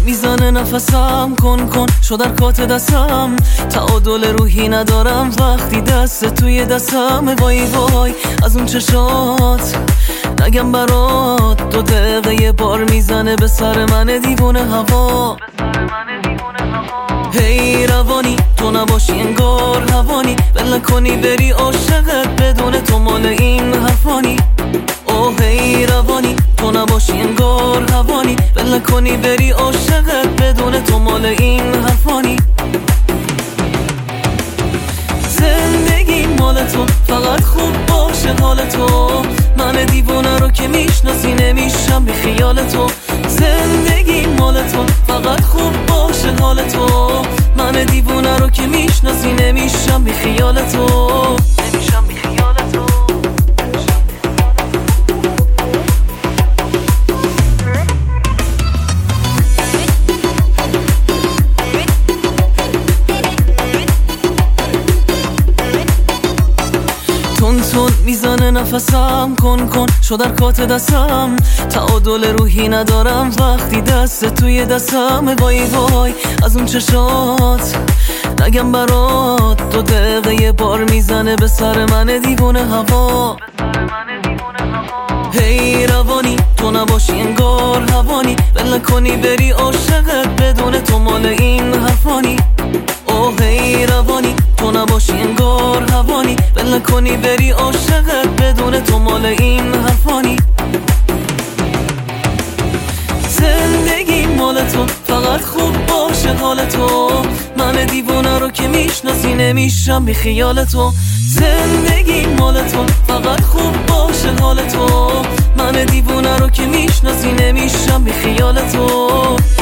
میزنه نفسم، کن شد حرکات دستم، تعادل روحی ندارم وقتی دست توی دستم. وای از اون چشات نگم برات، 2 دقیقه یه بار میزنه به سر من دیوونه هوا. هی روانی تو نباشی انگار هوانی، ول کنی بری عاشقت بدون تو مال این حرفانی. اوه هی روانی تو نباشی انگار هوانی، ول کنی بری عاشقت بدون تو مال این حرفانی. زندگی مال تو، فقط خوب باشه حال تو، من دیوونه رو که میشناسی نمیشم بی خیال تو. زندگی مال تو، فقط خوب باشه حال تو، من دیوونه رو که میشناسی نمیشم بی خیال تو. نمیشم بی خیال تو. تون میزنه نفسم، کن شد حرکات دستم، تعادل روحی ندارم وقتی دست توی دستم. وای از اون چشات نگم برات، 2 دقیقه یه بار میزنه به سر من دیوونه هوا. هی روانی تو نباشی انگار هوانی، ول کنی بری عاشقت بدون تو مال این حرفانی. اوه هی روانی تو نباشی انگار هوانی، ول کنی بری عاشقت بدون تو مال این حرفانی. زندگی مال تو، فقط خوب باشه حال تو، من دیوونه رو که میشناسی نمیشم بی خیال تو. زندگی مال تو، فقط خوب باشه حال تو، من دیوونه رو که میشناسی نمیشم بی خیال تو.